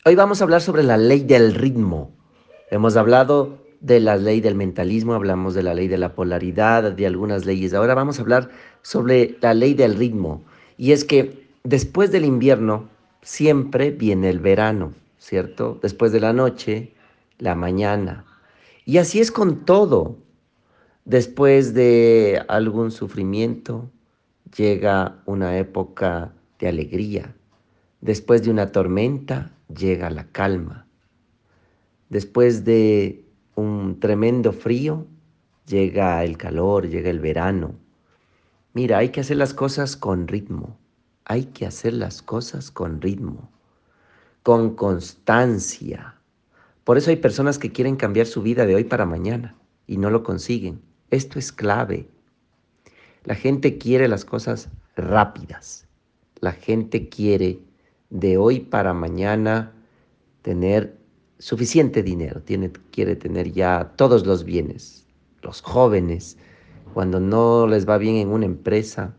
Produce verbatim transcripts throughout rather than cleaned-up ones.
Hoy vamos a hablar sobre la ley del ritmo. Hemos hablado de la ley del mentalismo, hablamos de la ley de la polaridad, de algunas leyes. Ahora vamos a hablar sobre la ley del ritmo. Y es que después del invierno siempre viene el verano, ¿cierto? Después de la noche, la mañana. Y así es con todo. Después de algún sufrimiento, llega una época de alegría. Después de una tormenta, llega la calma. Después de un tremendo frío, llega el calor, llega el verano. Mira, hay que hacer las cosas con ritmo. Hay que hacer las cosas con ritmo, con constancia. Por eso hay personas que quieren cambiar su vida de hoy para mañana y no lo consiguen. Esto es clave. La gente quiere las cosas rápidas. La gente quiere de hoy para mañana tener suficiente dinero, tiene, quiere tener ya todos los bienes. Los jóvenes, cuando no les va bien en una empresa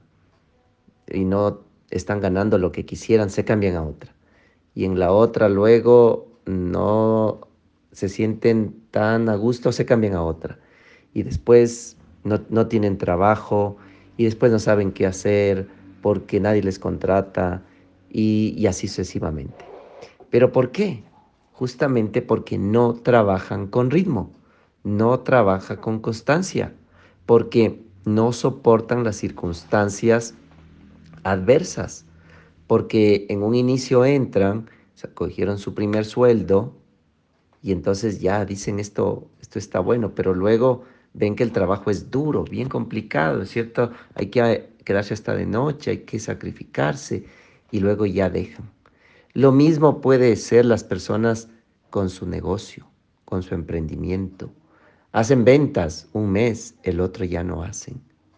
y no están ganando lo que quisieran, se cambian a otra. Y en la otra luego no se sienten tan a gusto, se cambian a otra. Y después no, no tienen trabajo y después no saben qué hacer porque nadie les contrata y, y así sucesivamente. ¿Pero por qué? Justamente porque no trabajan con ritmo, no trabaja con constancia, porque no soportan las circunstancias adversas, porque en un inicio entran, se cogieron su primer sueldo y entonces ya dicen esto, esto está bueno, pero luego ven que el trabajo es duro, bien complicado, ¿cierto? Hay que quedarse hasta de noche, hay que sacrificarse y luego ya dejan. Lo mismo puede ser las personas con su negocio, con su emprendimiento. Hacen ventas un mes, el otro ya no hacen.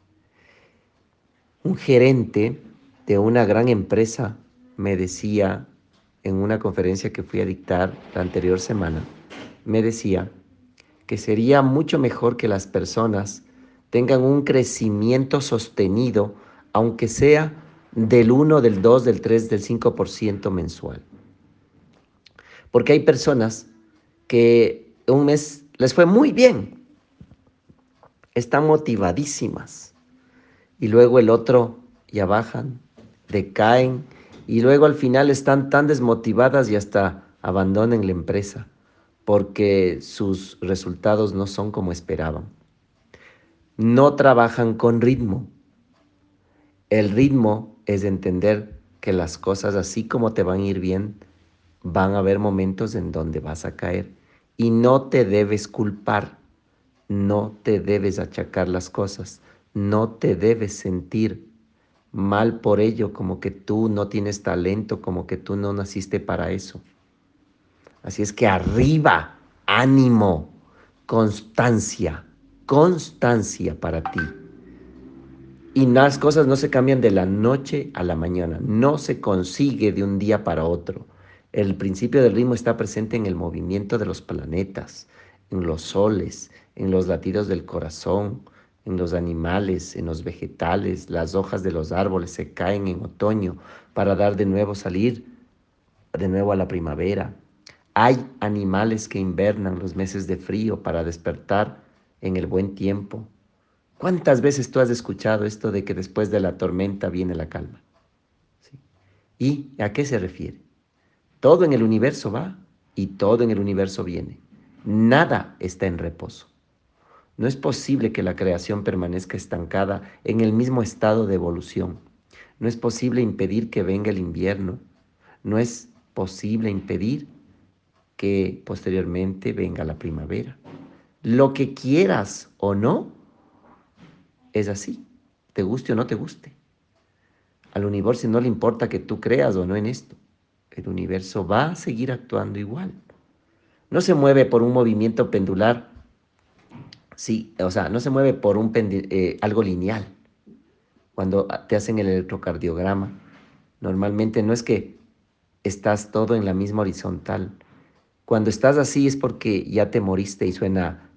Un gerente de una gran empresa me decía en una conferencia que fui a dictar la anterior semana, me decía que sería mucho mejor que las personas tengan un crecimiento sostenido, aunque sea del uno, del dos, del tres, del cinco por ciento mensual. Porque hay personas que un mes les fue muy bien, están motivadísimas y luego el otro ya bajan, decaen y luego al final están tan desmotivadas y hasta abandonan la empresa porque sus resultados no son como esperaban. No trabajan con ritmo. El ritmo es entender que las cosas así como te van a ir bien, van a haber momentos en donde vas a caer y no te debes culpar, no te debes achacar las cosas, no te debes sentir mal por ello, como que tú no tienes talento, como que tú no naciste para eso. Así es que arriba, ánimo, constancia, constancia para ti. Y las cosas no se cambian de la noche a la mañana, no se consigue de un día para otro. El principio del ritmo está presente en el movimiento de los planetas, en los soles, en los latidos del corazón, en los animales, en los vegetales. Las hojas de los árboles se caen en otoño para dar de nuevo salir de nuevo a la primavera. Hay animales que invernan los meses de frío para despertar en el buen tiempo. ¿Cuántas veces tú has escuchado esto de que después de la tormenta viene la calma? ¿Sí? ¿Y a qué se refiere? Todo en el universo va y todo en el universo viene. Nada está en reposo. No es posible que la creación permanezca estancada en el mismo estado de evolución. No es posible impedir que venga el invierno. No es posible impedir que posteriormente venga la primavera. Lo que quieras o no, es así, te guste o no te guste. Al universo no le importa que tú creas o no en esto. El universo va a seguir actuando igual. No se mueve por un movimiento pendular, sí, o sea, no se mueve por un pendi- eh, algo lineal. Cuando te hacen el electrocardiograma, normalmente no es que estás todo en la misma horizontal. Cuando estás así es porque ya te moriste y suena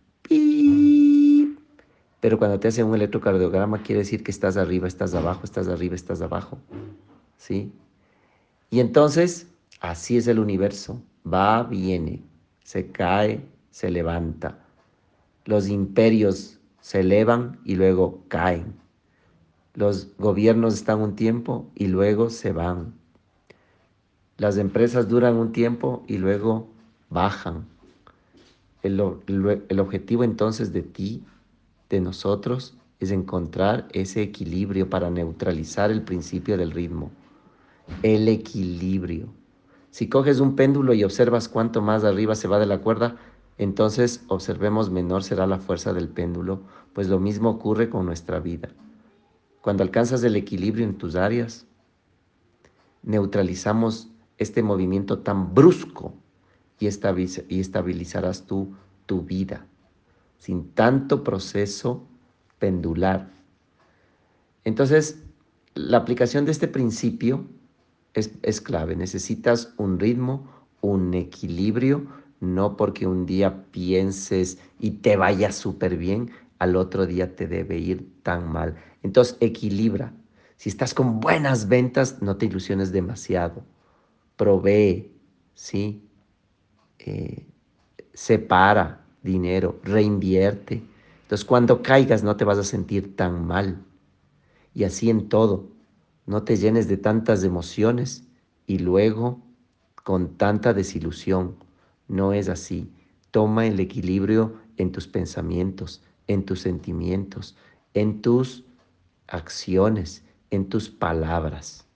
pi. Pero cuando te hacen un electrocardiograma quiere decir que estás arriba, estás abajo, estás arriba, estás abajo. ¿Sí? Y entonces, así es el universo. va, viene, se cae, se levanta. Los imperios se elevan y luego caen. Los gobiernos están un tiempo y luego se van. Las empresas duran un tiempo y luego bajan. El, el, el objetivo entonces de ti, de nosotros, es encontrar ese equilibrio para neutralizar el principio del ritmo. El equilibrio. Si coges un péndulo y observas cuánto más arriba se va de la cuerda, entonces observemos menor será la fuerza del péndulo, pues lo mismo ocurre con nuestra vida. Cuando alcanzas el equilibrio en tus áreas, neutralizamos este movimiento tan brusco y, estabiliz y estabilizarás tú tu vida sin tanto proceso pendular. Entonces, la aplicación de este principio es, es clave. Necesitas un ritmo, un equilibrio, no porque un día pienses y te vaya súper bien, al otro día te debe ir tan mal. Entonces, equilibra. Si estás con buenas ventas, no te ilusiones demasiado. Provee, ¿sí? Eh, separa dinero, reinvierte. Entonces, cuando caigas no te vas a sentir tan mal. Y así en todo. No te llenes de tantas emociones y luego con tanta desilusión. No es así. Toma el equilibrio en tus pensamientos, en tus sentimientos, en tus acciones, en tus palabras.